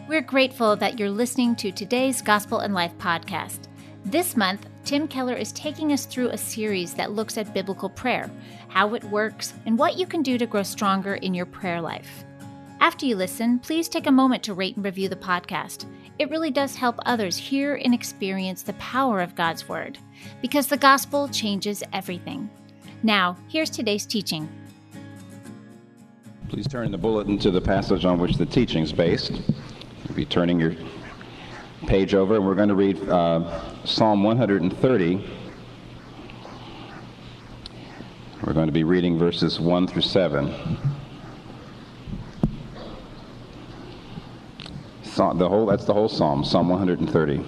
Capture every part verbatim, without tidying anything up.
We're grateful that you're listening to today's Gospel and Life podcast. This month, Tim Keller is taking us through a series that looks at biblical prayer, how it works, and what you can do to grow stronger in your prayer life. After you listen, please take a moment to rate and review the podcast. It really does help others hear and experience the power of God's Word, because the gospel changes everything. Now, here's today's teaching. Please turn the bulletin to the passage on which the teaching is based. You'll be turning your page over, and we're going to read uh, Psalm one hundred thirty. We're going to be reading verses one through seven. So, the whole, that's the whole Psalm, Psalm one hundred thirty.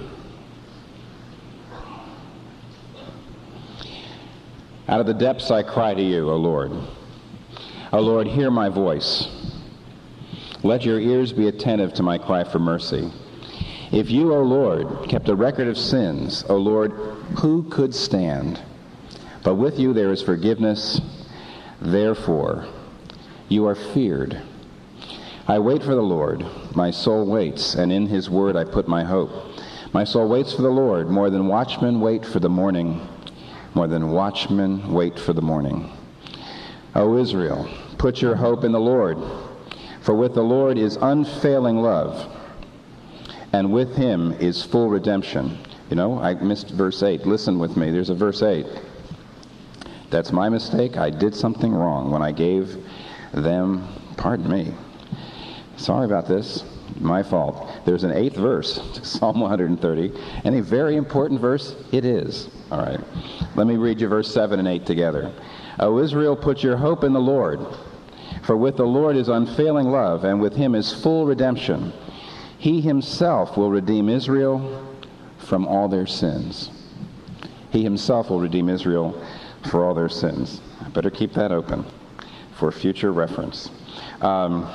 Out of the depths I cry to you, O Lord. O Lord, hear my voice. Let your ears be attentive to my cry for mercy. If you, O Lord, kept a record of sins, O Lord, who could stand? But with you there is forgiveness. Therefore, you are feared. I wait for the Lord. My soul waits, and in his word I put my hope. My soul waits for the Lord, more than watchmen wait for the morning. More than watchmen wait for the morning. O Israel, put your hope in the Lord, for with the Lord is unfailing love, and with him is full redemption. You know, I missed verse eight. Listen with me. There's a verse eight. That's my mistake. I did something wrong when I gave them, pardon me. Sorry about this. My fault. There's an eighth verse, Psalm one hundred thirty, and a very important verse it is. All right. Let me read you verse seven and eight together. O Israel, put your hope in the Lord, for with the Lord is unfailing love, and with him is full redemption. He himself will redeem Israel from all their sins. He himself will redeem Israel for all their sins. I better keep that open for future reference. Um,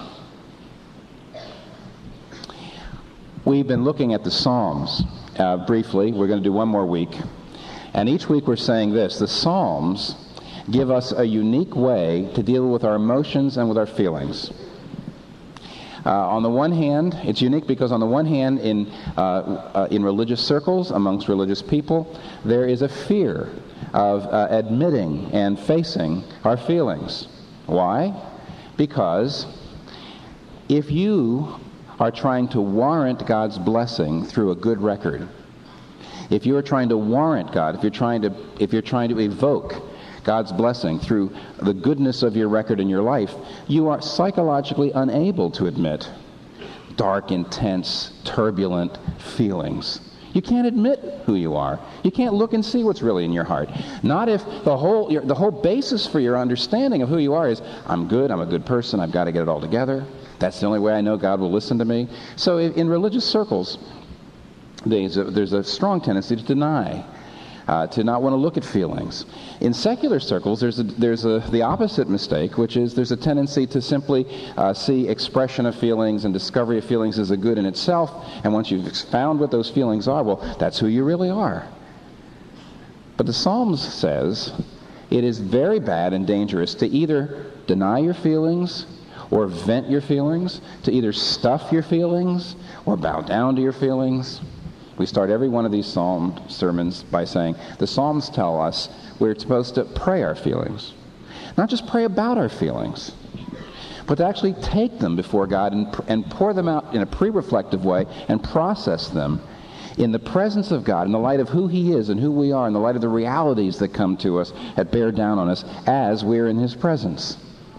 we've been looking at the Psalms uh, briefly. We're going to do one more week. And each week we're saying this: the Psalms give us a unique way to deal with our emotions and with our feelings. Uh, on the one hand, it's unique because on the one hand, in uh, uh, in religious circles, amongst religious people, there is a fear of uh, admitting and facing our feelings. Why? Because if you are trying to warrant God's blessing through a good record, if you are trying to warrant God, if you're trying to if you're trying to evoke God's blessing through the goodness of your record in your life, you are psychologically unable to admit dark, intense, turbulent feelings. You can't admit who you are. You can't look and see what's really in your heart. Not if the whole your, the whole basis for your understanding of who you are is, I'm good, I'm a good person, I've got to get it all together. That's the only way I know God will listen to me. So in religious circles, there's a, there's a strong tendency to deny, Uh, to not want to look at feelings. In secular circles, there's a, there's a, the opposite mistake, which is there's a tendency to simply uh, see expression of feelings and discovery of feelings as a good in itself, and once you've found what those feelings are, well, that's who you really are. But the Psalms says it is very bad and dangerous to either deny your feelings or vent your feelings, to either stuff your feelings or bow down to your feelings. We start every one of these Psalm sermons by saying, the Psalms tell us we're supposed to pray our feelings. Not just pray about our feelings, but to actually take them before God and, and pour them out in a pre-reflective way and process them in the presence of God, in the light of who he is and who we are, in the light of the realities that come to us, that bear down on us as we're in his presence.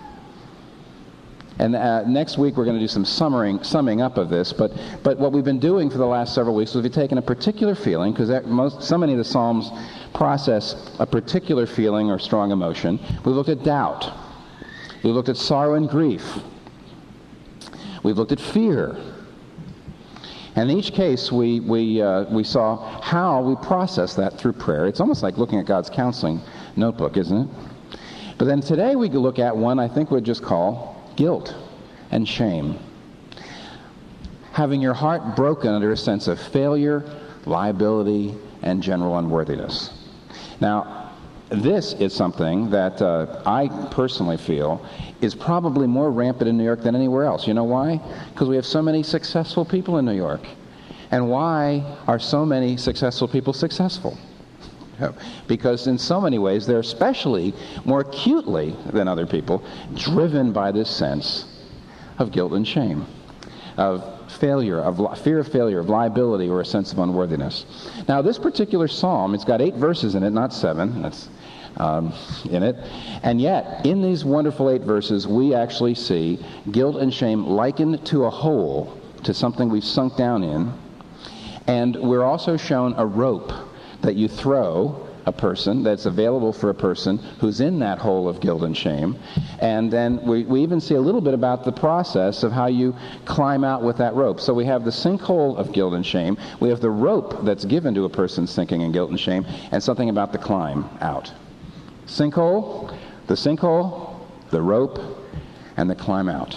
And uh, next week we're going to do some summing, summing up of this, but but what we've been doing for the last several weeks is we've taken a particular feeling, because most so many of the Psalms process a particular feeling or strong emotion. We looked at doubt. We looked at sorrow and grief. We've looked at fear. And in each case we we uh, we saw how we process that through prayer. It's almost like looking at God's counseling notebook, isn't it? But then today we could look at one I think we'd just call guilt and shame. Having your heart broken under a sense of failure, liability, and general unworthiness. Now, this is something that uh, I personally feel is probably more rampant in New York than anywhere else. You know why? Because we have so many successful people in New York. And why are so many successful people successful? Because in so many ways they're especially more acutely than other people driven by this sense of guilt and shame, of failure, of li- fear of failure, of liability, or a sense of unworthiness. Now, this particular psalm, it's got eight verses in it, not seven. That's um, in it. And yet, in these wonderful eight verses, we actually see guilt and shame likened to a hole, to something we've sunk down in. And we're also shown a rope that you throw a person, that's available for a person who's in that hole of guilt and shame. And then we, we even see a little bit about the process of how you climb out with that rope. So we have the sinkhole of guilt and shame, we have the rope that's given to a person sinking in guilt and shame, and something about the climb out. Sinkhole, the sinkhole, the rope, and the climb out.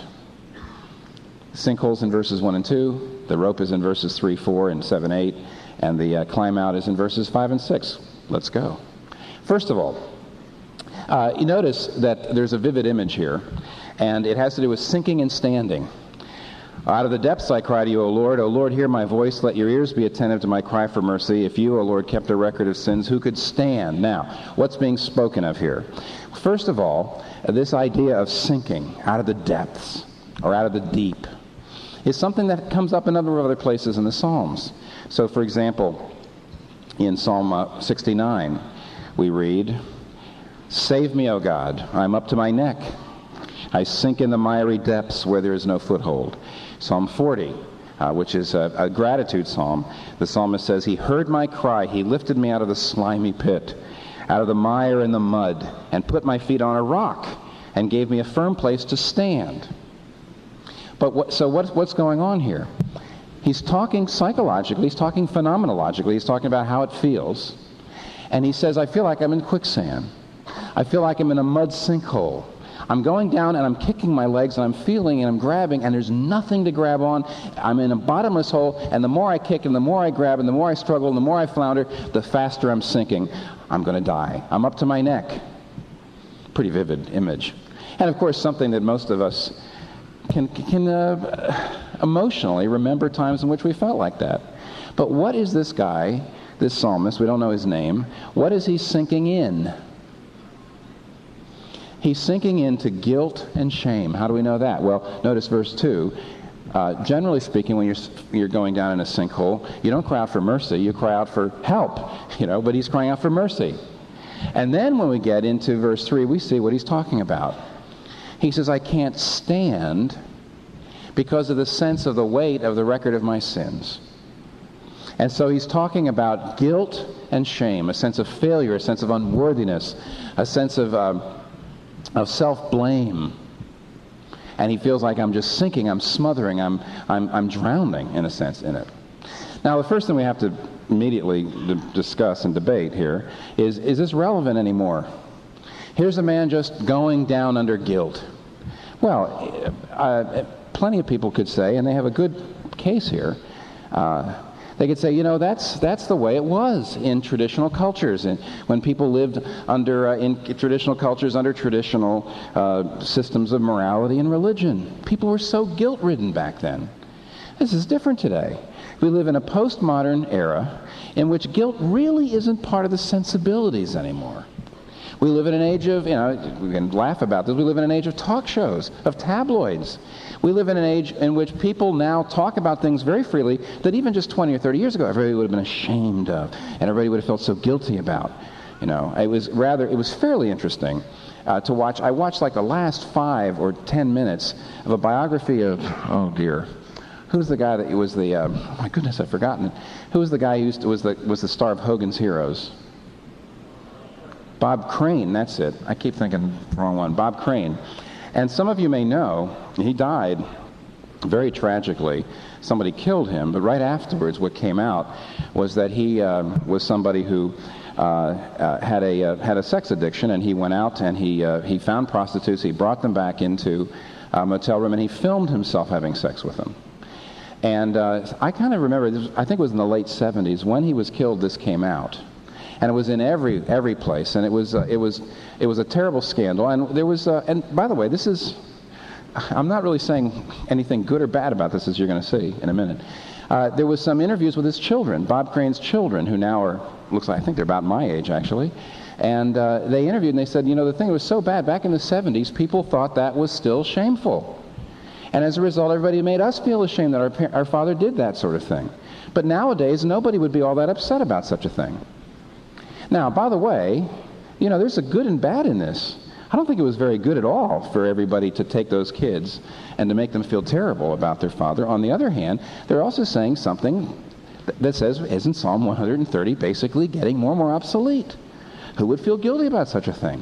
Sinkhole's in verses one and two, the rope is in verses three, four, and seven, eight, and the uh, climb out is in verses five and six. Let's go. First of all, uh, you notice that there's a vivid image here, and it has to do with sinking and standing. Out of the depths I cry to you, O Lord. O Lord, hear my voice. Let your ears be attentive to my cry for mercy. If you, O Lord, kept a record of sins, who could stand? Now, what's being spoken of here? First of all, this idea of sinking out of the depths or out of the deep is something that comes up in a number of other places in the Psalms. So, for example, in Psalm uh, sixty-nine, we read, "Save me, O God, I'm up to my neck. I sink in the miry depths where there is no foothold." Psalm forty, uh, which is a, a gratitude psalm, the psalmist says, "He heard my cry, he lifted me out of the slimy pit, out of the mire and the mud, and put my feet on a rock, and gave me a firm place to stand." But what, so what, what's going on here? He's talking psychologically, he's talking phenomenologically, he's talking about how it feels. And he says, I feel like I'm in quicksand. I feel like I'm in a mud sinkhole. I'm going down and I'm kicking my legs and I'm feeling and I'm grabbing and there's nothing to grab on. I'm in a bottomless hole, and the more I kick and the more I grab and the more I struggle and the more I flounder, the faster I'm sinking. I'm going to die. I'm up to my neck. Pretty vivid image. And of course, something that most of us can, can uh, emotionally remember times in which we felt like that. But what is this guy, this psalmist, we don't know his name, what is he sinking in? He's sinking into guilt and shame. How do we know that? Well, notice verse two. Uh, generally speaking, when you're you're going down in a sinkhole, you don't cry out for mercy, you cry out for help, you know, but he's crying out for mercy. And then when we get into verse three, we see what he's talking about. He says, I can't stand because of the sense of the weight of the record of my sins. And so he's talking about guilt and shame, a sense of failure, a sense of unworthiness, a sense of um, of self-blame. And he feels like I'm just sinking, I'm smothering, I'm, I'm, I'm drowning, in a sense, in it. Now, the first thing we have to immediately d- discuss and debate here is, is this relevant anymore? Here's a man just going down under guilt. Well, uh, plenty of people could say, and they have a good case here, uh, they could say, you know, that's that's the way it was in traditional cultures, and when people lived under uh, in traditional cultures under traditional uh, systems of morality and religion. People were so guilt-ridden back then. This is different today. We live in a postmodern era in which guilt really isn't part of the sensibilities anymore. We live in an age of, you know, we can laugh about this, we live in an age of talk shows, of tabloids. We live in an age in which people now talk about things very freely that even just twenty or thirty years ago everybody would have been ashamed of, and everybody would have felt so guilty about. You know, it was rather, it was fairly interesting uh, to watch. I watched like the last five or ten minutes of a biography of, oh dear, who's the guy that was the, uh, oh my goodness, I've forgotten it. Who was the guy who used to, was the, was the star of Hogan's Heroes? Bob Crane, that's it. I keep thinking the wrong one. Bob Crane. And some of you may know, he died very tragically. Somebody killed him, but right afterwards what came out was that he uh, was somebody who uh, uh, had a uh, had a sex addiction, and he went out and he uh, he found prostitutes, he brought them back into a motel room, and he filmed himself having sex with them. And uh, I kind of remember, this, I think it was in the late seventies, when he was killed, this came out. And it was in every every place, and it was uh, it was it was a terrible scandal. And there was uh, and by the way, this is I'm not really saying anything good or bad about this, as you're going to see in a minute. Uh, there was some interviews with his children, Bob Crane's children, who now are looks like I think they're about my age actually. And uh, they interviewed and they said, you know, the thing was so bad back in the seventies, people thought that was still shameful. And as a result, everybody made us feel ashamed that our par- our father did that sort of thing. But nowadays, nobody would be all that upset about such a thing. Now, by the way, you know, there's a good and bad in this. I don't think it was very good at all for everybody to take those kids and to make them feel terrible about their father. On the other hand, they're also saying something th- that says, isn't Psalm one hundred thirty basically getting more and more obsolete? Who would feel guilty about such a thing?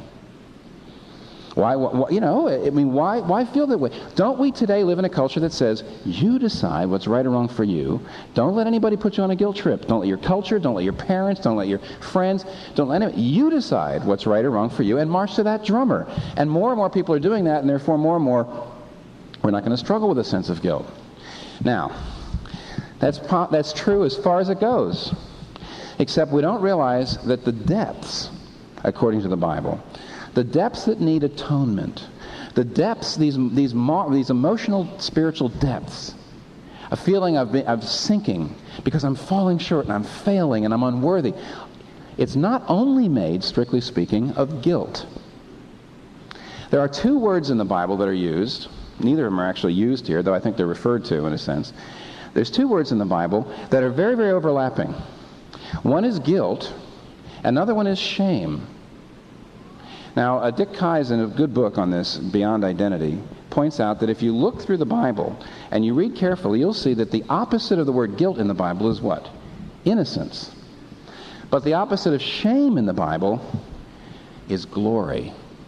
Why, why, you know, I mean, why, why feel that way? Don't we today live in a culture that says, you decide what's right or wrong for you. Don't let anybody put you on a guilt trip. Don't let your culture, don't let your parents, don't let your friends, don't let anybody. You decide what's right or wrong for you and march to that drummer. And more and more people are doing that, and therefore more and more we're not going to struggle with a sense of guilt. Now, that's, po- that's true as far as it goes, except we don't realize that the depths, according to the Bible, the depths that need atonement, the depths, these these these emotional, spiritual depths, a feeling of, of sinking because I'm falling short and I'm failing and I'm unworthy. It's not only made, strictly speaking, of guilt. There are two words in the Bible that are used. Neither of them are actually used here, though I think they're referred to in a sense. There's two words in the Bible that are very, very overlapping. One is guilt, another one is shame. Now, uh, Dick Keyes, in a good book on this, Beyond Identity, points out that if you look through the Bible and you read carefully, you'll see that the opposite of the word guilt in the Bible is what? Innocence. But the opposite of shame in the Bible is glory.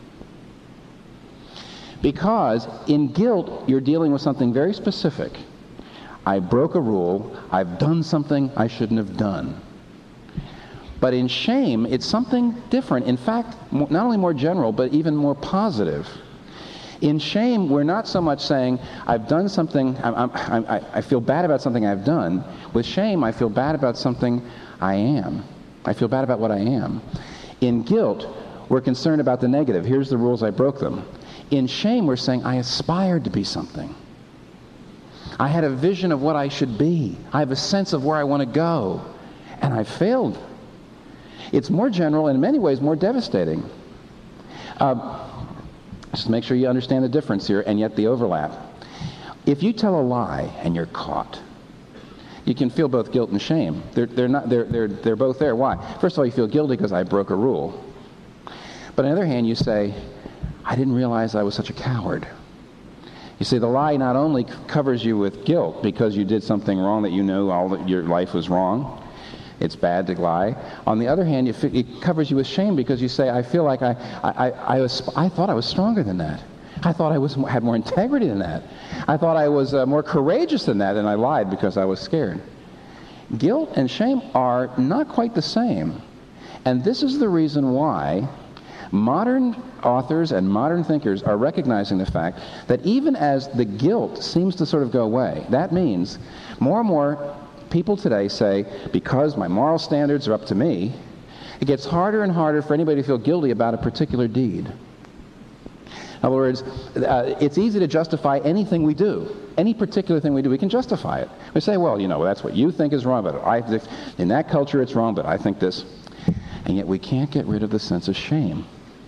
Because in guilt, you're dealing with something very specific. I broke a rule. I've done something I shouldn't have done. But in shame, it's something different. In fact, not only more general, but even more positive. In shame, we're not so much saying, I've done something, I'm, I'm, I, I feel bad about something I've done. With shame, I feel bad about something I am. I feel bad about what I am. In guilt, we're concerned about the negative. Here's the rules, I broke them. In shame, we're saying, I aspired to be something. I had a vision of what I should be. I have a sense of where I want to go. And I failed. It's more general and in many ways more devastating. Uh, just make sure you understand the difference here and yet the overlap. If you tell a lie and you're caught, you can feel both guilt and shame. They're, they're, not, they're, they're, they're both there. Why? First of all, you feel guilty because I broke a rule. But on the other hand, you say, I didn't realize I was such a coward. You see, the lie not only covers you with guilt because you did something wrong that you know all that your life was wrong. It's bad to lie. On the other hand, it covers you with shame because you say, I feel like I, I, I, was, I thought I was stronger than that. I thought I was had more integrity than that. I thought I was uh, more courageous than that, and I lied because I was scared. Guilt and shame are not quite the same. And this is the reason why modern authors and modern thinkers are recognizing the fact that even as the guilt seems to sort of go away, that means more and more people today say, because my moral standards are up to me, it gets harder and harder for anybody to feel guilty about a particular deed. In other words, uh, it's easy to justify anything we do. Any particular thing we do, we can justify it. We say, well, you know, that's what you think is wrong, but I think in that culture it's wrong, but I think this. And yet we can't get rid of the sense of shame.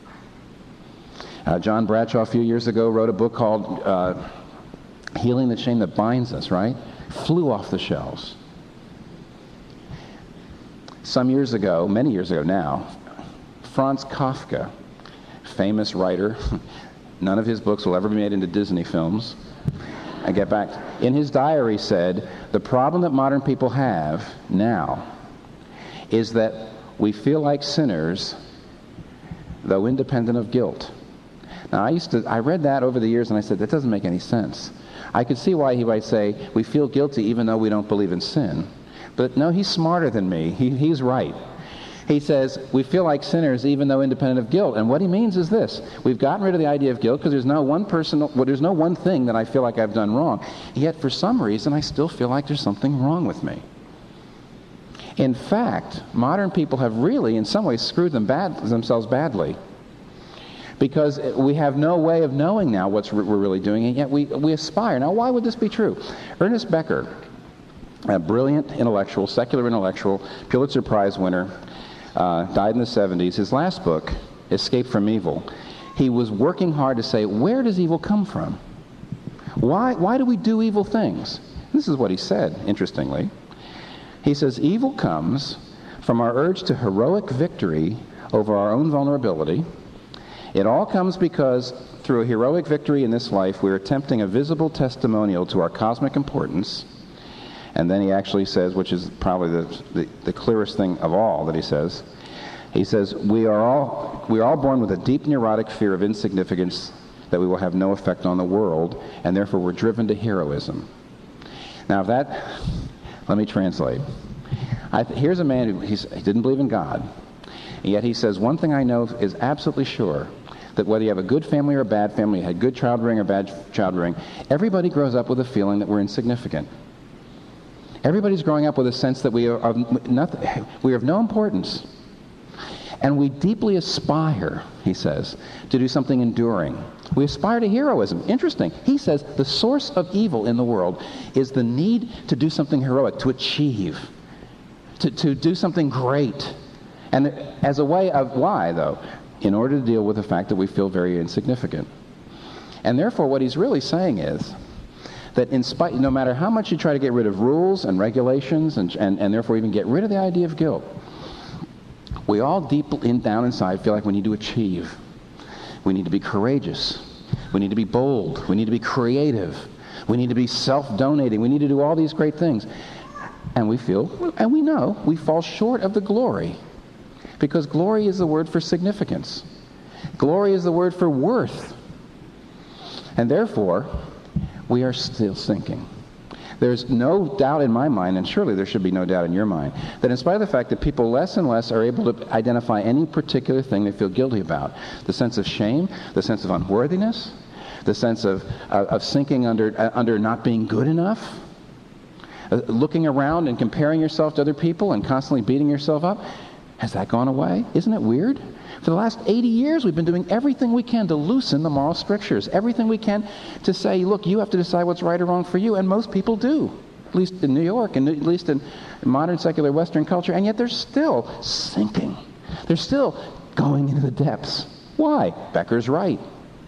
Uh, John Bradshaw a few years ago wrote a book called uh, Healing the Shame That Binds Us, right? Flew off the shelves. Some years ago, many years ago now, Franz Kafka, famous writer, none of his books will ever be made into Disney films. I get back. In his diary said, the problem that modern people have now is that we feel like sinners, though independent of guilt. Now, I used to, I read that over the years and I said, that doesn't make any sense. I could see why he might say, we feel guilty even though we don't believe in sin. But no, he's smarter than me. He, he's right. He says, we feel like sinners even though independent of guilt. And what he means is this. We've gotten rid of the idea of guilt because there's no one person, well, there's no one thing that I feel like I've done wrong. Yet for some reason, I still feel like there's something wrong with me. In fact, modern people have really, in some ways, screwed them bad, themselves badly, because we have no way of knowing now what we're really doing, and yet we, we aspire. Now, why would this be true? Ernest Becker, a brilliant intellectual, secular intellectual, Pulitzer Prize winner, uh, died in the seventies. His last book, Escape from Evil, he was working hard to say, where does evil come from? Why, why do we do evil things? This is what he said, interestingly. He says, evil comes from our urge to heroic victory over our own vulnerability. It all comes because through a heroic victory in this life, we're attempting a visible testimonial to our cosmic importance. And then he actually says, which is probably the, the, the clearest thing of all that he says, he says, we are all we are all born with a deep neurotic fear of insignificance, that we will have no effect on the world, and therefore we're driven to heroism. Now, if that, let me translate. I, here's a man who he's, he didn't believe in God, and yet he says, one thing I know is absolutely sure, that whether you have a good family or a bad family, you had good child rearing or bad child rearing, everybody grows up with a feeling that we're insignificant. Everybody's growing up with a sense that we are of, nothing, we are of no importance. And we deeply aspire, he says, to do something enduring. We aspire to heroism. Interesting. He says the source of evil in the world is the need to do something heroic, to achieve, to, to do something great. And as a way of why, though? In order to deal with the fact that we feel very insignificant. And therefore, what he's really saying is that in spite, no matter how much you try to get rid of rules and regulations, and, and, and therefore even get rid of the idea of guilt, we all deep in, down inside feel like we need to achieve. We need to be courageous. We need to be bold. We need to be creative. We need to be self-donating. We need to do all these great things. And we feel, and we know, we fall short of the glory. Because glory is the word for significance. Glory is the word for worth. And therefore, we are still sinking. There's no doubt in my mind, and surely there should be no doubt in your mind, that in spite of the fact that people less and less are able to identify any particular thing they feel guilty about, the sense of shame, the sense of unworthiness, the sense of, uh, of sinking under, uh, under not being good enough, uh, looking around and comparing yourself to other people and constantly beating yourself up, has that gone away? Isn't it weird? For the last eighty years, we've been doing everything we can to loosen the moral strictures, everything we can to say, look, you have to decide what's right or wrong for you, and most people do, at least in New York, and at least in modern secular Western culture, and yet they're still sinking. They're still going into the depths. Why? Becker's right.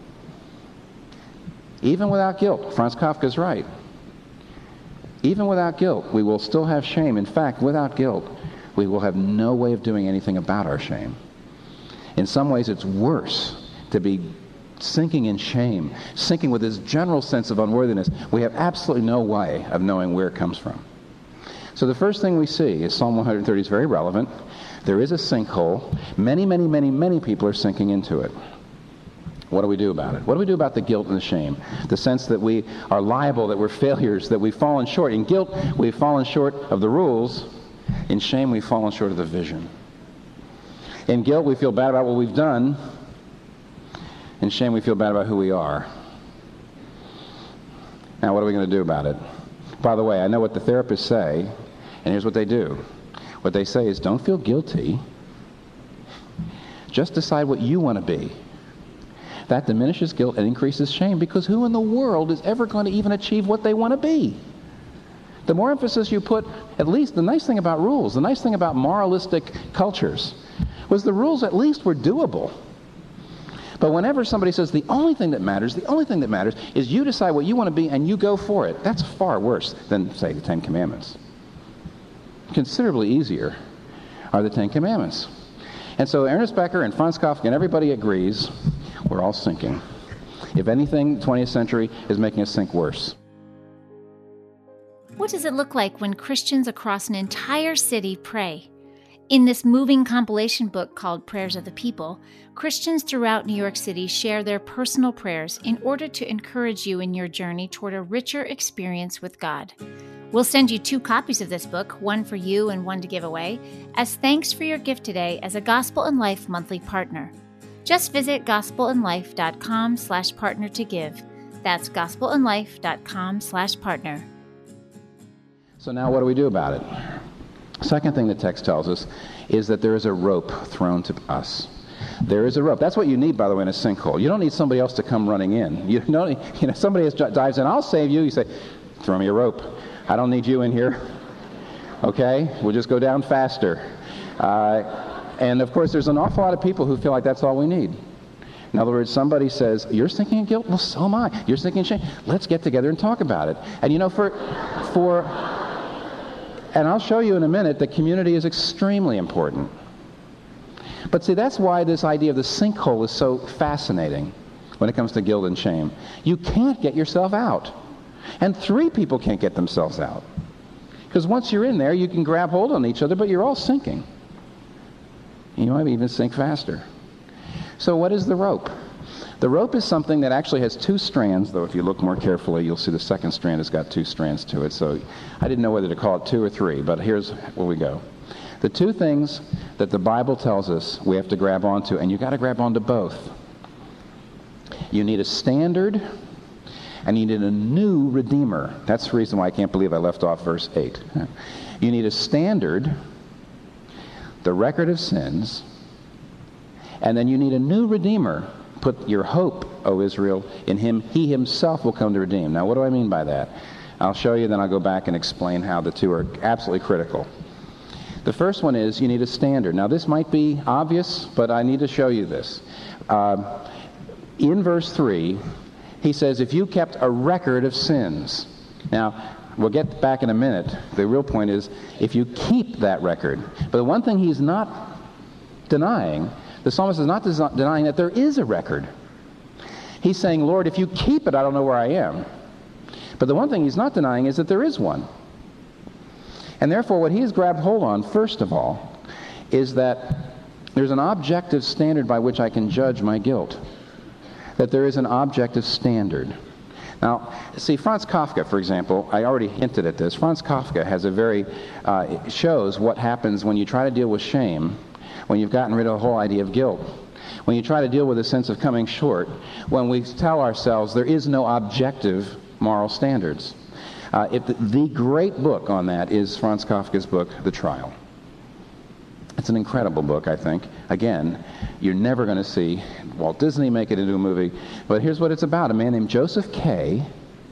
Even without guilt, Franz Kafka's right. Even without guilt, we will still have shame. In fact, without guilt, we will have no way of doing anything about our shame. In some ways, it's worse to be sinking in shame, sinking with this general sense of unworthiness. We have absolutely no way of knowing where it comes from. So the first thing we see is Psalm one thirty is very relevant. There is a sinkhole. Many, many, many, many people are sinking into it. What do we do about it? What do we do about the guilt and the shame? The sense that we are liable, that we're failures, that we've fallen short. In guilt, we've fallen short of the rules. In shame, we've fallen short of the vision. In guilt, we feel bad about what we've done. In shame, we feel bad about who we are. Now, what are we going to do about it? By the way, I know what the therapists say, and here's what they do. What they say is, don't feel guilty. Just decide what you want to be. That diminishes guilt and increases shame, because who in the world is ever going to even achieve what they want to be? The more emphasis you put, at least the nice thing about rules, the nice thing about moralistic cultures, was the rules at least were doable. But whenever somebody says the only thing that matters, the only thing that matters is you decide what you want to be and you go for it, that's far worse than, say, the Ten Commandments. Considerably easier are the Ten Commandments. And so Ernest Becker and Franz Kafka and everybody agrees we're all sinking. If anything, the twentieth century is making us sink worse. What does it look like when Christians across an entire city pray? In this moving compilation book called Prayers of the People, Christians throughout New York City share their personal prayers in order to encourage you in your journey toward a richer experience with God. We'll send you two copies of this book, one for you and one to give away, as thanks for your gift today as a Gospel in Life monthly partner. Just visit gospelinlife.com slash partner to give. That's gospelinlife.com slash partner. So now what do we do about it? Second thing the text tells us is that there is a rope thrown to us. There is a rope. That's what you need, by the way, in a sinkhole. You don't need somebody else to come running in. You know, you know somebody else dives in, I'll save you. You say, throw me a rope. I don't need you in here. Okay? We'll just go down faster. Uh, and, of course, there's an awful lot of people who feel like that's all we need. In other words, somebody says, you're sinking in guilt? Well, so am I. You're sinking in shame? Let's get together and talk about it. And, you know, for... for and I'll show you in a minute that community is extremely important. But see, that's why this idea of the sinkhole is so fascinating when it comes to guilt and shame. You can't get yourself out. And three people can't get themselves out. Because once you're in there, you can grab hold on each other, but you're all sinking. You might even sink faster. So what is the rope? The rope is something that actually has two strands, though if you look more carefully, you'll see the second strand has got two strands to it. So I didn't know whether to call it two or three, but here's where we go. The two things that the Bible tells us we have to grab onto, and you've got to grab onto both. You need a standard, and you need a new Redeemer. That's the reason why I can't believe I left off verse eight. You need a standard, the record of sins, and then you need a new Redeemer. Put your hope, O Israel, in him. He himself will come to redeem. Now, what do I mean by that? I'll show you, then I'll go back and explain how the two are absolutely critical. The first one is you need a standard. Now, this might be obvious, but I need to show you this. Uh, in verse three, he says, if you kept a record of sins. Now, we'll get back in a minute. The real point is, if you keep that record. But the one thing he's not denying, the psalmist is not des- denying that there is a record. He's saying, Lord, if you keep it, I don't know where I am. But the one thing he's not denying is that there is one. And therefore, what he has grabbed hold on, first of all, is that there's an objective standard by which I can judge my guilt. That there is an objective standard. Now, see, Franz Kafka, for example, I already hinted at this. Franz Kafka has a very, uh, it shows what happens when you try to deal with shame, when you've gotten rid of the whole idea of guilt, when you try to deal with a sense of coming short, when we tell ourselves there is no objective moral standards. Uh, it, the, the great book on that is Franz Kafka's book, The Trial. It's an incredible book, I think. Again, you're never going to see Walt Disney make it into a movie, but here's what it's about. A man named Joseph K.,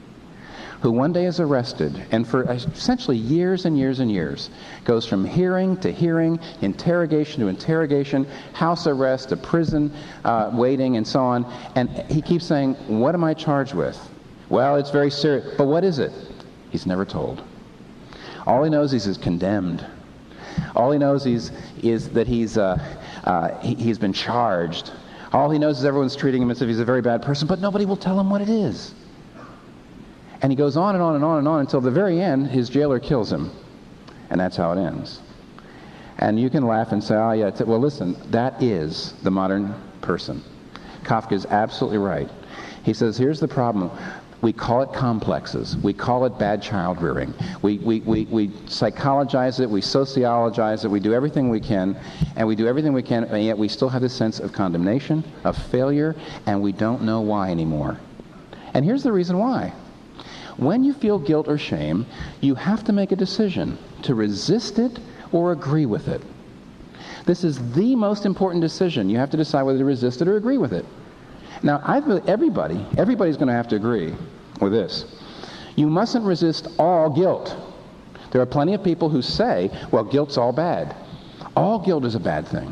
who one day is arrested, and for essentially years and years and years, goes from hearing to hearing, interrogation to interrogation, house arrest to prison uh, waiting, and so on. And he keeps saying, what am I charged with? Well, it's very serious. But what is it? He's never told. All he knows is he's condemned. All he knows is, is that he's, uh, uh, he, he's been charged. All he knows is everyone's treating him as if he's a very bad person, but nobody will tell him what it is. And he goes on and on and on and on until the very end, his jailer kills him. And that's how it ends. And you can laugh and say, oh, yeah, well, listen, that is the modern person. Kafka is absolutely right. He says, here's the problem. We call it complexes. We call it bad child rearing. We, we, we, we psychologize it. We sociologize it. We do everything we can. And we do everything we can, and yet we still have this sense of condemnation, of failure, and we don't know why anymore. And here's the reason why. When you feel guilt or shame, you have to make a decision to resist it or agree with it. This is the most important decision. You have to decide whether to resist it or agree with it. Now, I believe everybody, everybody's going to have to agree with this. You mustn't resist all guilt. There are plenty of people who say, well, guilt's all bad. All guilt is a bad thing.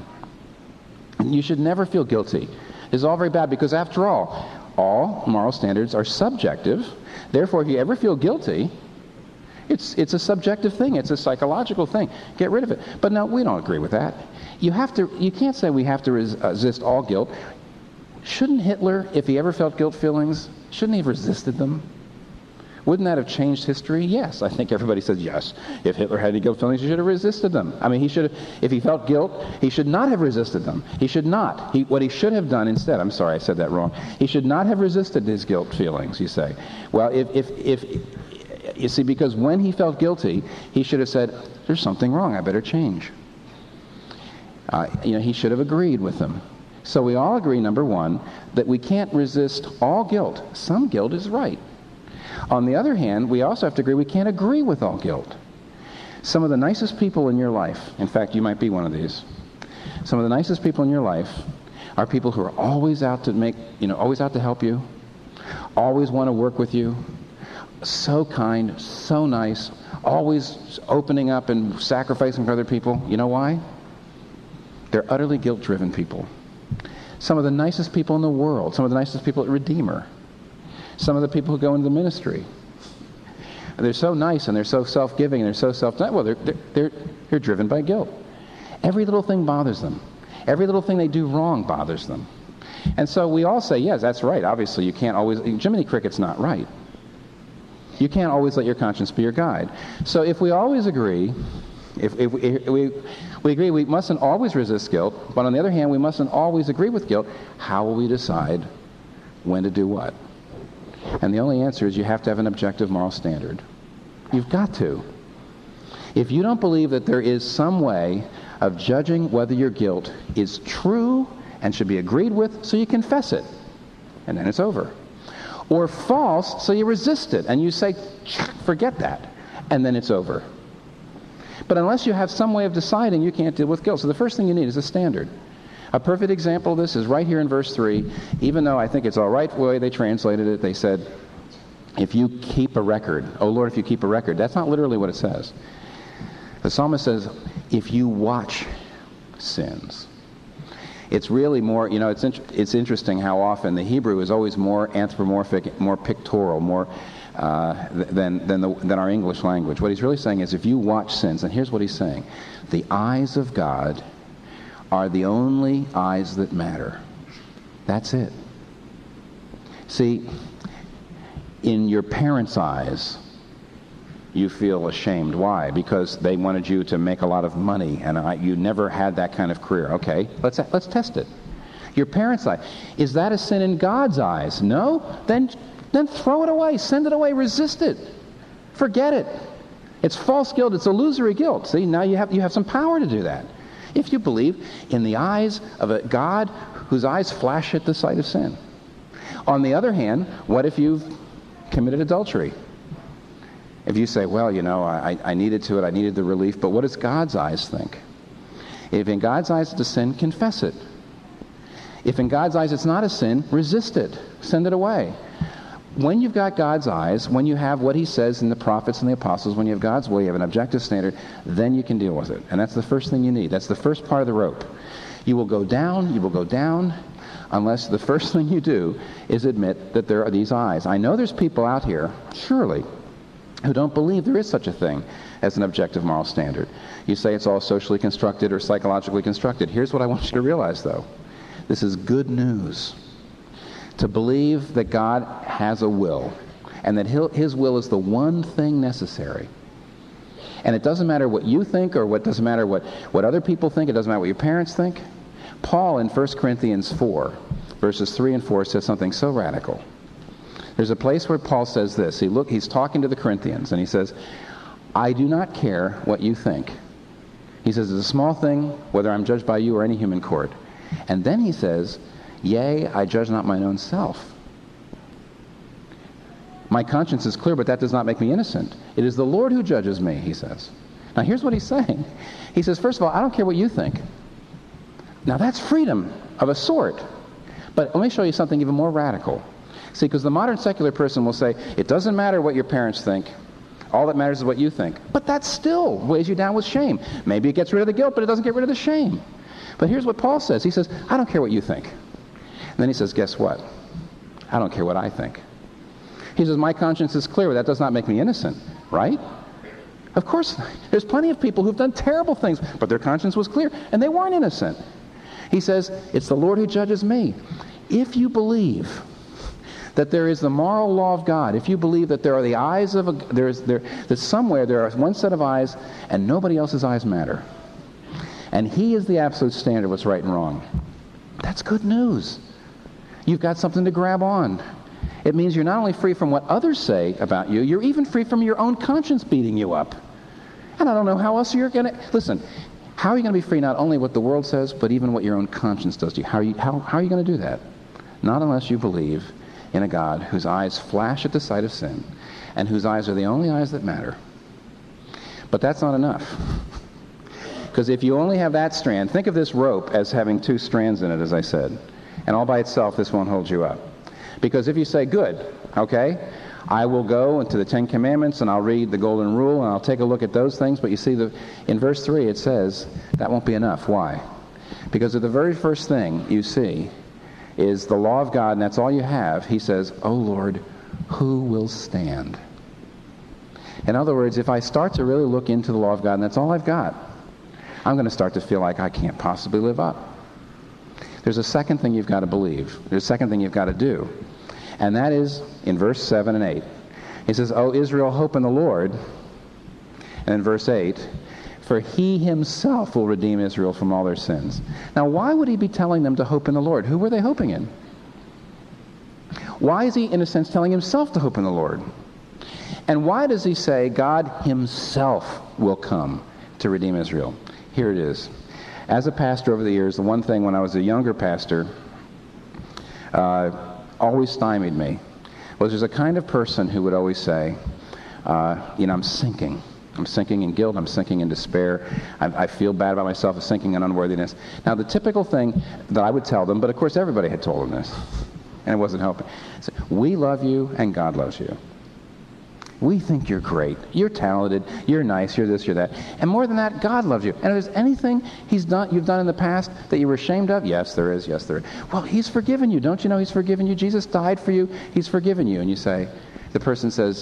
You should never feel guilty. It's all very bad because, after all, all moral standards are subjective. Therefore, if you ever feel guilty, it's it's a subjective thing. It's a psychological thing. Get rid of it. But no, we don't agree with that. You have to. You can't say we have to res- resist all guilt. Shouldn't Hitler, if he ever felt guilt feelings, shouldn't he have resisted them? Wouldn't that have changed history? Yes. I think everybody says yes. If Hitler had any guilt feelings, he should have resisted them. I mean, he should have, if he felt guilt, he should not have resisted them. He should not. He, what he should have done instead, I'm sorry, I said that wrong. He should not have resisted his guilt feelings, you say. Well, if, if, if you see, because when he felt guilty, he should have said, there's something wrong, I better change. Uh, you know, he should have agreed with them. So we all agree, number one, that we can't resist all guilt. Some guilt is right. On the other hand, we also have to agree we can't agree with all guilt. Some of the nicest people in your life, in fact, you might be one of these, some of the nicest people in your life are people who are always out to make, you know, always out to help you, always want to work with you, so kind, so nice, always opening up and sacrificing for other people. You know why? They're utterly guilt-driven people. Some of the nicest people in the world, some of the nicest people at Redeemer, some of the people who go into the ministry, they're so nice and they're so self-giving and they're so self well they're, they're they're they're driven by guilt. Every little thing bothers them. Every little thing they do wrong bothers them. And so we all say, yes, that's right. Obviously you can't always, Jiminy Cricket's not right. You can't always let your conscience be your guide. So if we always agree, if, if, if we we agree we mustn't always resist guilt, but on the other hand we mustn't always agree with guilt, how will we decide when to do what? And the only answer is you have to have an objective moral standard. You've got to. If you don't believe that there is some way of judging whether your guilt is true and should be agreed with, so you confess it, and then it's over. Or false, so you resist it, and you say, forget that, and then it's over. But unless you have some way of deciding, you can't deal with guilt. So the first thing you need is a standard. A perfect example of this is right here in verse three. Even though I think it's all right the way they translated it, they said, if you keep a record, oh Lord, if you keep a record. That's not literally what it says. The psalmist says, if you watch sins. It's really more, you know, it's in, it's interesting how often the Hebrew is always more anthropomorphic, more pictorial, more uh, than, than, the, than our English language. What he's really saying is if you watch sins, and here's what he's saying, the eyes of God are the only eyes that matter. That's it. See, in your parents' eyes, you feel ashamed. Why? Because they wanted you to make a lot of money, and I, you never had that kind of career. Okay, let's let's test it. Your parents' eye, is that a sin in God's eyes? No? Then then throw it away, send it away, resist it, forget it. It's false guilt. It's illusory guilt. See, now you have you have some power to do that. If you believe in the eyes of a God whose eyes flash at the sight of sin. On the other hand, what if you've committed adultery? If you say, well, you know, I, I needed to it, I needed the relief, but what does God's eyes think? If in God's eyes it's a sin, confess it. If in God's eyes it's not a sin, resist it. Send it away. When you've got God's eyes, when you have what he says in the prophets and the apostles, when you have God's will, you have an objective standard, then you can deal with it. And that's the first thing you need. That's the first part of the rope. You will go down, you will go down, unless the first thing you do is admit that there are these eyes. I know there's people out here, surely, who don't believe there is such a thing as an objective moral standard. You say it's all socially constructed or psychologically constructed. Here's what I want you to realize, though. This is good news. To believe that God has a will, and that he'll, his will is the one thing necessary. And it doesn't matter what you think, or what doesn't matter what, what other people think, it doesn't matter what your parents think. Paul in First Corinthians four, verses three and four says something so radical. There's a place where Paul says this. He look, he's talking to the Corinthians, and he says, I do not care what you think. He says, it's a small thing, whether I'm judged by you or any human court. And then he says, yea, I judge not mine own self. My conscience is clear, but that does not make me innocent. It is the Lord who judges me, he says. Now here's what he's saying. He says, first of all, I don't care what you think. Now that's freedom of a sort. But let me show you something even more radical. See, because the modern secular person will say, it doesn't matter what your parents think. All that matters is what you think. But that still weighs you down with shame. Maybe it gets rid of the guilt, but it doesn't get rid of the shame. But here's what Paul says. He says, I don't care what you think. And then he says, guess what? I don't care what I think. He says, my conscience is clear, but that does not make me innocent, right? Of course not. There's plenty of people who've done terrible things, but their conscience was clear, and they weren't innocent. He says, it's the Lord who judges me. If you believe that there is the moral law of God, if you believe that there are the eyes of a, there is there that somewhere there are one set of eyes and nobody else's eyes matter, and he is the absolute standard of what's right and wrong, that's good news. You've got something to grab on. It means you're not only free from what others say about you, you're even free from your own conscience beating you up. And I don't know how else you're going to... Listen, how are you going to be free not only what the world says, but even what your own conscience does to you? How are you, how, how are you going to do that? Not unless you believe in a God whose eyes flash at the sight of sin, and whose eyes are the only eyes that matter. But that's not enough. Because if you only have that strand, think of this rope as having two strands in it, as I said. And all by itself, this won't hold you up. Because if you say, good, okay, I will go into the Ten Commandments and I'll read the Golden Rule and I'll take a look at those things. But you see, the, in verse three it says that won't be enough. Why? Because of the very first thing you see is the law of God, and that's all you have. He says, "Oh Lord, who will stand?" In other words, if I start to really look into the law of God and that's all I've got, I'm going to start to feel like I can't possibly live up. There's a second thing you've got to believe. There's a second thing you've got to do. And that is in verse seven and eight. He says, "O Israel, hope in the Lord." And in verse eight, "For he himself will redeem Israel from all their sins." Now, why would he be telling them to hope in the Lord? Who were they hoping in? Why is he, in a sense, telling himself to hope in the Lord? And why does he say God himself will come to redeem Israel? Here it is. As a pastor over the years, the one thing when I was a younger pastor uh, always stymied me was there's a kind of person who would always say, uh, you know, I'm sinking. I'm sinking in guilt. I'm sinking in despair. I, I feel bad about myself. I'm sinking in unworthiness. Now, the typical thing that I would tell them, but of course everybody had told them this, and it wasn't helping. So, we love you and God loves you. We think you're great. You're talented. You're nice. You're this, you're that. And more than that, God loves you. And if there's anything he's done, you've done in the past that you were ashamed of, yes, there is. Yes, there is. Well, he's forgiven you. Don't you know he's forgiven you? Jesus died for you. He's forgiven you. And you say, the person says,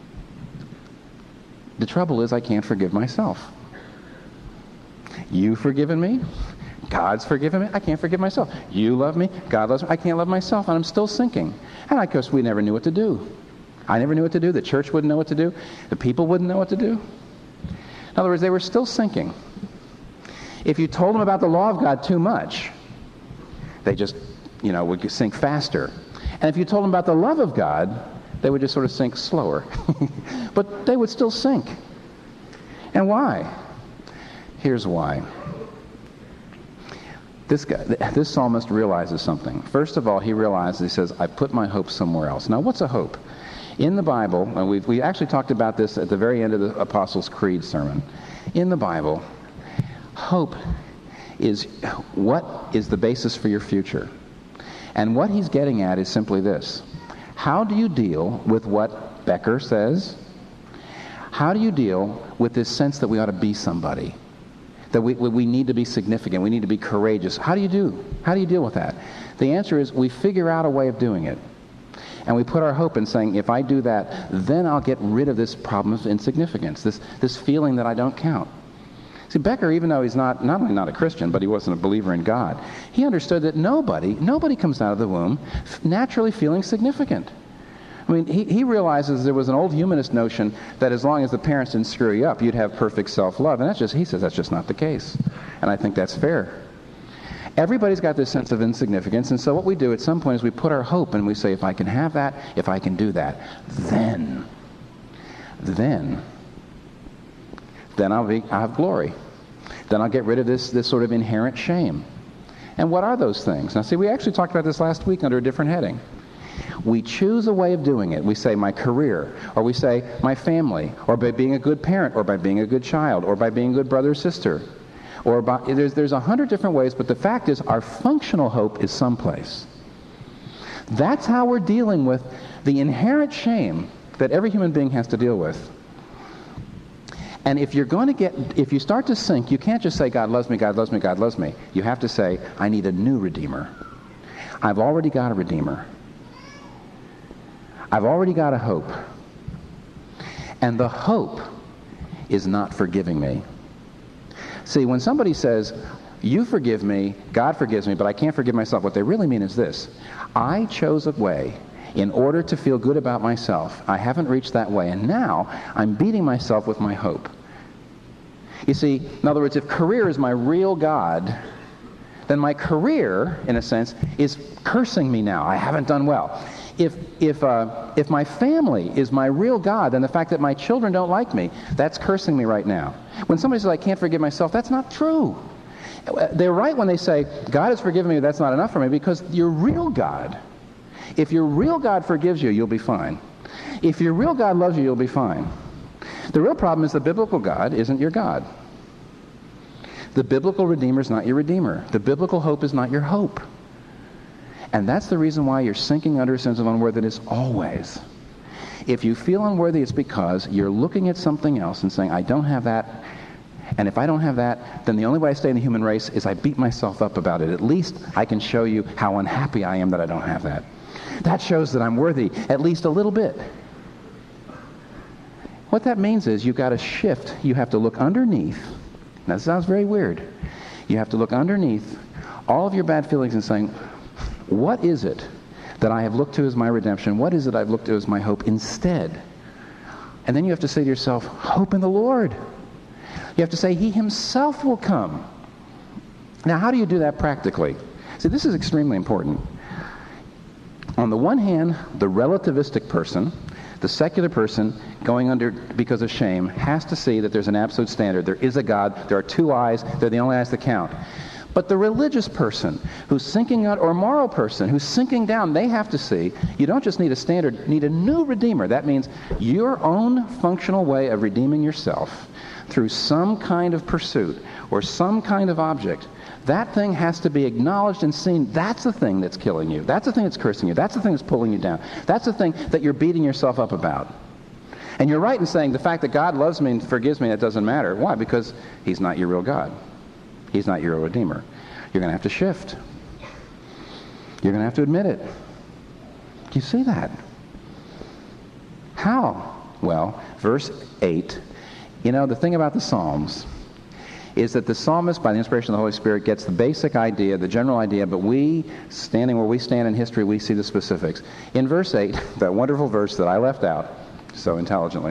the trouble is I can't forgive myself. You've forgiven me. God's forgiven me. I can't forgive myself. You love me. God loves me. I can't love myself. And I'm still sinking. And of course, we never knew what to do. I never knew what to do. The church wouldn't know what to do. The people wouldn't know what to do. In other words, they were still sinking. If you told them about the law of God too much, they just, you know, would sink faster. And if you told them about the love of God, they would just sort of sink slower. But they would still sink. And why? Here's why. This guy, this psalmist realizes something. First of all, he realizes, he says, I put my hope somewhere else. Now, what's a hope? In the Bible, and we've, we actually talked about this at the very end of the Apostles' Creed sermon. In the Bible, hope is what is the basis for your future. And what he's getting at is simply this. How do you deal with what Becker says? How do you deal with this sense that we ought to be somebody? That we, we need to be significant. We need to be courageous. How do you do? How do you deal with that? The answer is we figure out a way of doing it. And we put our hope in saying, if I do that, then I'll get rid of this problem of insignificance, this, this feeling that I don't count. See, Becker, even though he's not, not only not a Christian, but he wasn't a believer in God, he understood that nobody, nobody comes out of the womb naturally feeling significant. I mean, he, he realizes there was an old humanist notion that as long as the parents didn't screw you up, you'd have perfect self-love. And that's just, he says that's just not the case. And I think that's fair. Everybody's got this sense of insignificance, and so what we do at some point is we put our hope and we say, if I can have that, if I can do that, then, then, then I'll, be, I'll have glory. Then I'll get rid of this, this sort of inherent shame. And what are those things? Now, see, we actually talked about this last week under a different heading. We choose a way of doing it. We say my career, or we say my family, or by being a good parent, or by being a good child, or by being a good brother or sister. Or by, there's there's a hundred different ways, but the fact is our functional hope is someplace. That's how we're dealing with the inherent shame that every human being has to deal with. And if you're going to get, if you start to sink, you can't just say, God loves me, God loves me, God loves me. You have to say, I need a new Redeemer. I've already got a Redeemer. I've already got a hope. And the hope is not forgiving me. See, when somebody says, you forgive me, God forgives me, but I can't forgive myself, what they really mean is this. I chose a way in order to feel good about myself. I haven't reached that way, and now I'm beating myself with my hope. You see, in other words, if career is my real God, then my career, in a sense, is cursing me now. I haven't done well. If if uh, if my family is my real God, then the fact that my children don't like me, that's cursing me right now. When somebody says, I can't forgive myself, that's not true. They're right when they say, God has forgiven me, but that's not enough for me, because your real God, if your real God forgives you, you'll be fine. If your real God loves you, you'll be fine. The real problem is the biblical God isn't your God. The biblical Redeemer is not your Redeemer. The biblical hope is not your hope. And that's the reason why you're sinking under a sense of unworthiness always. If you feel unworthy, it's because you're looking at something else and saying, I don't have that, and if I don't have that, then the only way I stay in the human race is I beat myself up about it. At least I can show you how unhappy I am that I don't have that. That shows that I'm worthy at least a little bit. What that means is you've got to shift. You have to look underneath. Now, that sounds very weird. You have to look underneath all of your bad feelings and saying, what is it that I have looked to as my redemption? What is it I've looked to as my hope instead? And then you have to say to yourself, hope in the Lord. You have to say, He Himself will come. Now, how do you do that practically? See, this is extremely important. On the one hand, the relativistic person, the secular person going under because of shame, has to see that there's an absolute standard. There is a God. There are two eyes. They're the only eyes that count. But the religious person who's sinking out, or moral person who's sinking down, they have to see you don't just need a standard, you need a new Redeemer. That means your own functional way of redeeming yourself through some kind of pursuit or some kind of object. That thing has to be acknowledged and seen. That's the thing that's killing you. That's the thing that's cursing you. That's the thing that's pulling you down. That's the thing that you're beating yourself up about. And you're right in saying the fact that God loves me and forgives me, that doesn't matter. Why? Because He's not your real God. He's not your real Redeemer. You're going to have to shift. You're going to have to admit it. Do you see that? How? Well, verse eight. You know, the thing about the Psalms is that the psalmist, by the inspiration of the Holy Spirit, gets the basic idea, the general idea, but we, standing where we stand in history, we see the specifics. In verse eight, that wonderful verse that I left out so intelligently,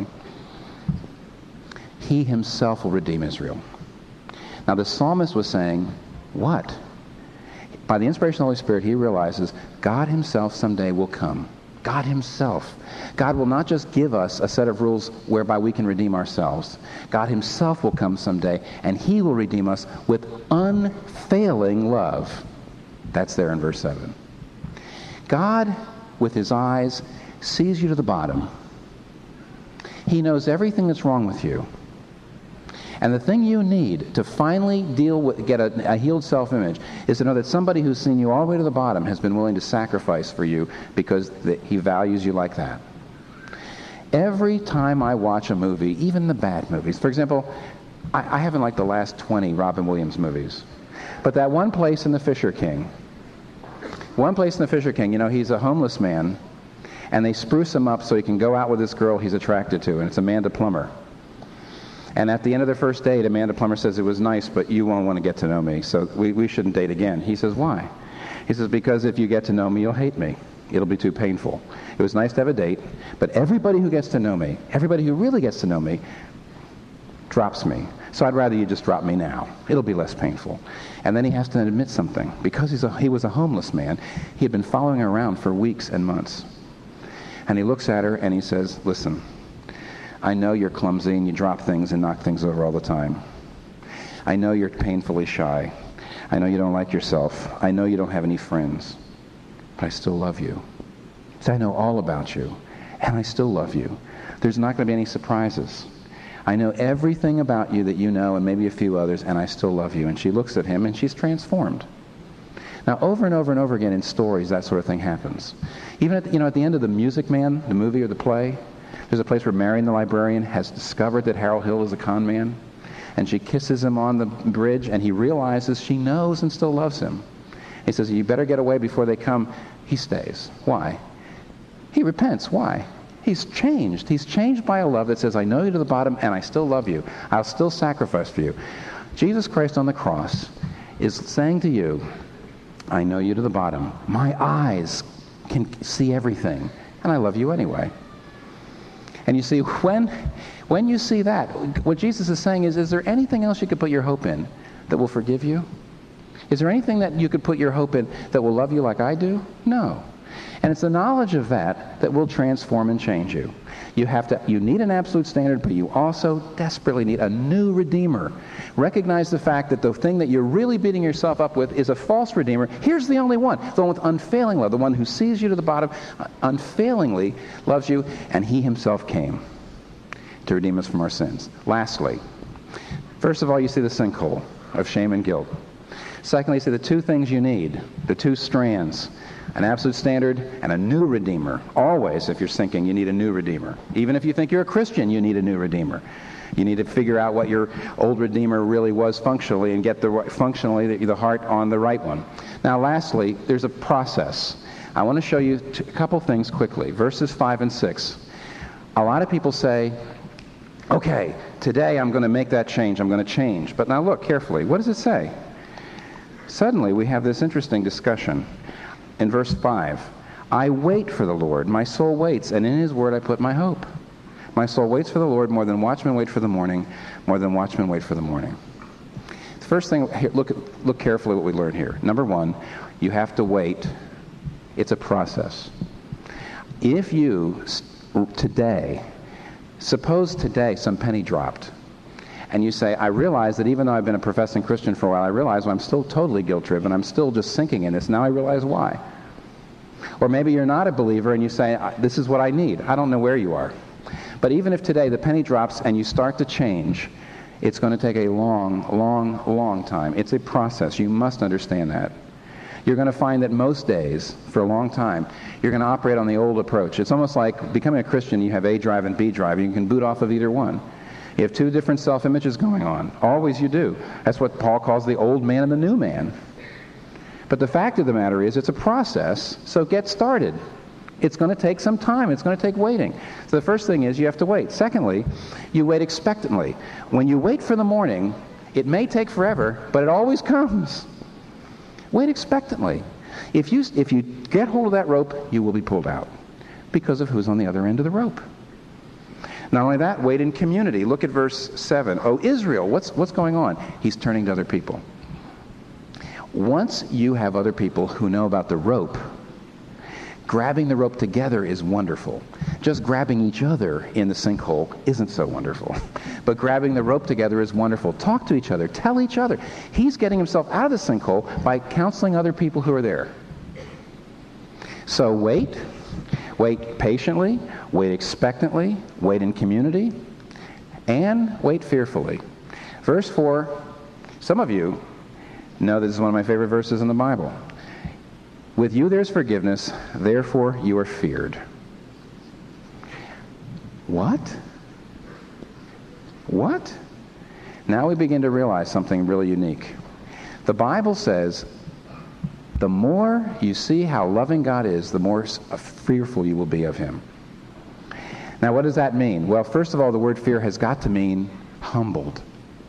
He Himself will redeem Israel. Now, the psalmist was saying, what? By the inspiration of the Holy Spirit, he realizes God Himself someday will come. God Himself. God will not just give us a set of rules whereby we can redeem ourselves. God Himself will come someday, and He will redeem us with unfailing love. That's there in verse seven. God, with His eyes, sees you to the bottom. He knows everything that's wrong with you. And the thing you need to finally deal with, get a, a healed self-image, is to know that somebody who's seen you all the way to the bottom has been willing to sacrifice for you because the, He values you like that. Every time I watch a movie, even the bad movies, for example, I, I haven't liked the last twenty Robin Williams movies, but that one place in The Fisher King, one place in The Fisher King, you know, he's a homeless man, and they spruce him up so he can go out with this girl he's attracted to, and it's Amanda Plummer. And at the end of their first date, Amanda Plummer says, it was nice, but you won't want to get to know me, so we, we shouldn't date again. He says, why? He says, because if you get to know me, you'll hate me. It'll be too painful. It was nice to have a date, but everybody who gets to know me, everybody who really gets to know me, drops me. So I'd rather you just drop me now. It'll be less painful. And then he has to admit something. Because he's a, he was a homeless man, he had been following her around for weeks and months. And he looks at her and he says, listen, I know you're clumsy and you drop things and knock things over all the time. I know you're painfully shy. I know you don't like yourself. I know you don't have any friends. But I still love you. So I know all about you. And I still love you. There's not going to be any surprises. I know everything about you that you know and maybe a few others, and I still love you. And she looks at him and she's transformed. Now, over and over and over again in stories, that sort of thing happens. Even at the, you know, at the end of The Music Man, the movie or the play, there's a place where Marion the librarian has discovered that Harold Hill is a con man, and she kisses him on the bridge, and he realizes she knows and still loves him. He says, you better get away before they come. He stays. Why? He repents. Why? He's changed. He's changed by a love that says, I know you to the bottom, and I still love you. I'll still sacrifice for you. Jesus Christ on the cross is saying to you, I know you to the bottom. My eyes can see everything, and I love you anyway. And you see, when when you see that, what Jesus is saying is, is there anything else you could put your hope in that will forgive you? Is there anything that you could put your hope in that will love you like I do? No. And it's the knowledge of that that will transform and change you. You have to, you need an absolute standard, but you also desperately need a new Redeemer. Recognize the fact that the thing that you're really beating yourself up with is a false Redeemer. Here's the only one, the one with unfailing love, the one who sees you to the bottom, unfailingly loves you, and He Himself came to redeem us from our sins. Lastly, first of all, you see the sinkhole of shame and guilt. Secondly, you see the two things you need, the two strands, an absolute standard and a new Redeemer. Always, if you're sinking, you need a new Redeemer. Even if you think you're a Christian, you need a new Redeemer. You need to figure out what your old Redeemer really was functionally and get the right, functionally the, the heart on the right one. Now, lastly, there's a process. I want to show you t- a couple things quickly. Verses five and six. A lot of people say, okay, today I'm going to make that change. I'm going to change. But now look carefully. What does it say? Suddenly, we have this interesting discussion. In verse five, I wait for the Lord. My soul waits, and in his word I put my hope. My soul waits for the Lord more than watchmen wait for the morning, more than watchmen wait for the morning. The first thing, here, look, look carefully what we learn here. Number one, you have to wait. It's a process. If you, today, suppose today some penny dropped, and you say, I realize that even though I've been a professing Christian for a while, I realize well, I'm still totally guilt-driven. I'm still just sinking in this. Now I realize why. Or maybe you're not a believer and you say, this is what I need. I don't know where you are. But even if today the penny drops and you start to change, it's going to take a long, long, long time. It's a process. You must understand that. You're going to find that most days, for a long time, you're going to operate on the old approach. It's almost like becoming a Christian, you have A drive and B drive. You can boot off of either one. You have two different self-images going on. Always you do. That's what Paul calls the old man and the new man. But the fact of the matter is, it's a process, so get started. It's going to take some time. It's going to take waiting. So the first thing is you have to wait. Secondly, you wait expectantly. When you wait for the morning, it may take forever, but it always comes. Wait expectantly. If you, if you get hold of that rope, you will be pulled out because of who's on the other end of the rope. Not only that, wait in community. Look at verse seven. Oh, Israel, what's, what's going on? He's turning to other people. Once you have other people who know about the rope, grabbing the rope together is wonderful. Just grabbing each other in the sinkhole isn't so wonderful. But grabbing the rope together is wonderful. Talk to each other. Tell each other. He's getting himself out of the sinkhole by counseling other people who are there. So wait. Wait patiently. Wait expectantly. Wait in community. And wait fearfully. Verse four, some of you know this is one of my favorite verses in the Bible. With you there's forgiveness, therefore you are feared. What? What? Now we begin to realize something really unique. The Bible says, the more you see how loving God is, the more fearful you will be of him. Now what does that mean? Well, first of all, the word fear has got to mean humbled,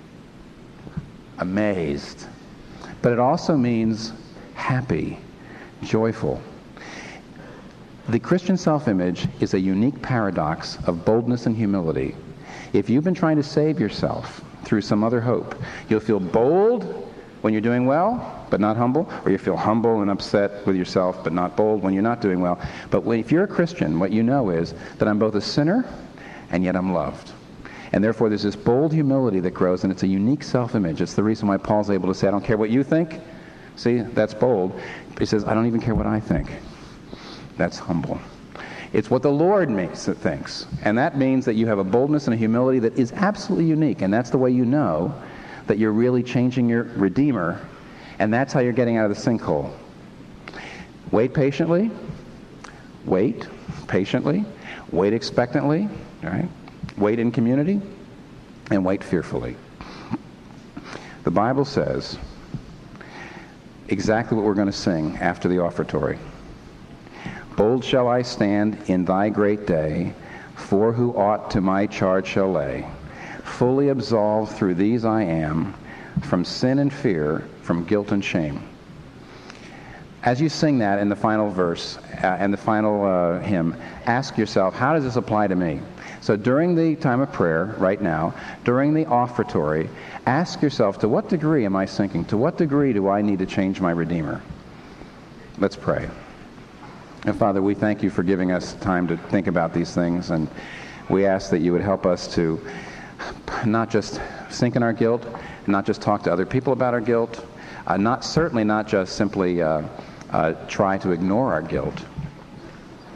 amazed. But it also means happy, joyful. The Christian self-image is a unique paradox of boldness and humility. If you've been trying to save yourself through some other hope, you'll feel bold when you're doing well, but not humble, or you feel humble and upset with yourself, but not bold when you're not doing well. But when, if you're a Christian, what you know is that I'm both a sinner and yet I'm loved. And therefore there's this bold humility that grows, and it's a unique self-image. It's the reason why Paul's able to say, I don't care what you think. See, that's bold. He says, I don't even care what I think. That's humble. It's what the Lord makes it thinks. And that means that you have a boldness and a humility that is absolutely unique. And that's the way you know that you're really changing your Redeemer. And that's how you're getting out of the sinkhole. Wait patiently. Wait patiently. Wait expectantly. All right? Wait in community. And wait fearfully. The Bible says exactly what we're going to sing after the offertory. Bold shall I stand in thy great day, for who aught to my charge shall lay. Fully absolved through these I am, from sin and fear, from guilt and shame. As you sing that in the final verse, uh, and the final uh, hymn, ask yourself, how does this apply to me? So during the time of prayer, right now, during the offertory, ask yourself, to what degree am I sinking? To what degree do I need to change my Redeemer? Let's pray. And Father, we thank you for giving us time to think about these things, and we ask that you would help us to not just sink in our guilt, not just talk to other people about our guilt, uh, not certainly not just simply uh, uh, try to ignore our guilt.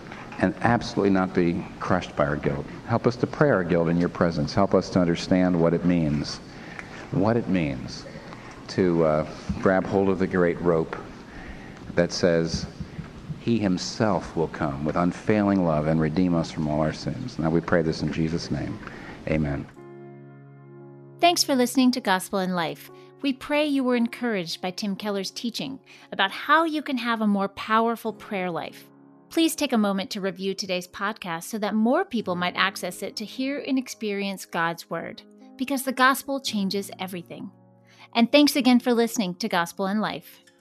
and absolutely not be crushed by our guilt. Help us to pray our guilt in your presence. Help us to understand what it means, what it means to uh, grab hold of the great rope that says he himself will come with unfailing love and redeem us from all our sins. Now we pray this in Jesus' name. Amen. Thanks for listening to Gospel in Life. We pray you were encouraged by Tim Keller's teaching about how you can have a more powerful prayer life. Please take a moment to review today's podcast so that more people might access it to hear and experience God's Word, because the gospel changes everything. And thanks again for listening to Gospel in Life.